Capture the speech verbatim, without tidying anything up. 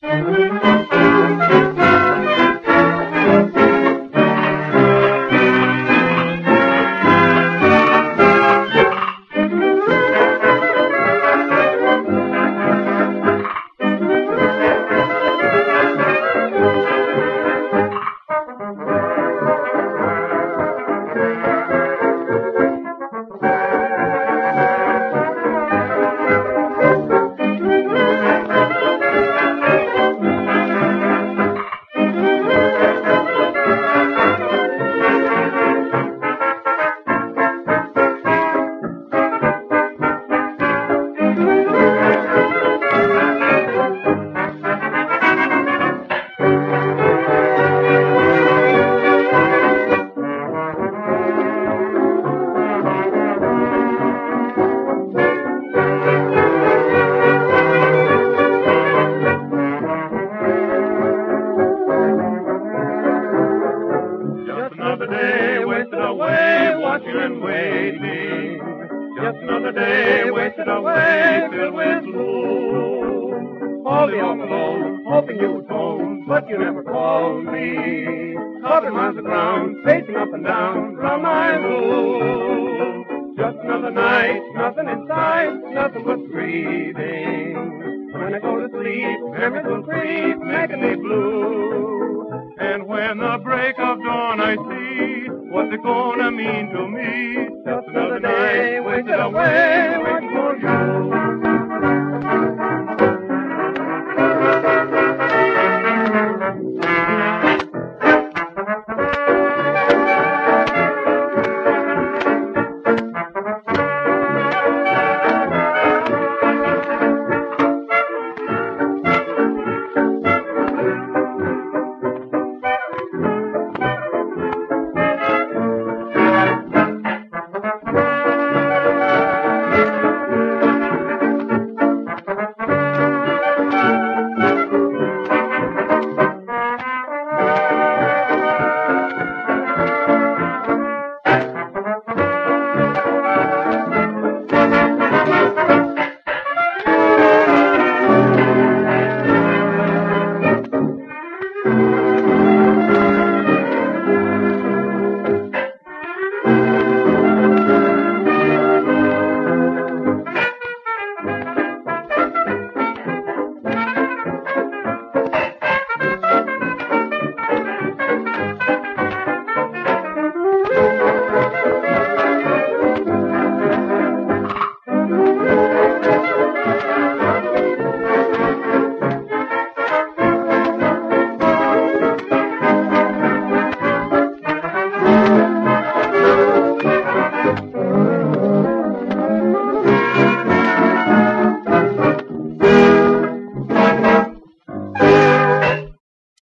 Another day wasted away, watching and waiting. Just another day wasted away, filled with gloom. All day long alone, hoping you would phone, but you never called me. Hovering round the ground, pacing up and down, round my room. Just another night, nothing in sight, nothing but breathing. When I go to sleep, memories will creep, making me blue. And when the break of dawn I see, what's it gonna mean to me? Just another day wasted away, waiting for you.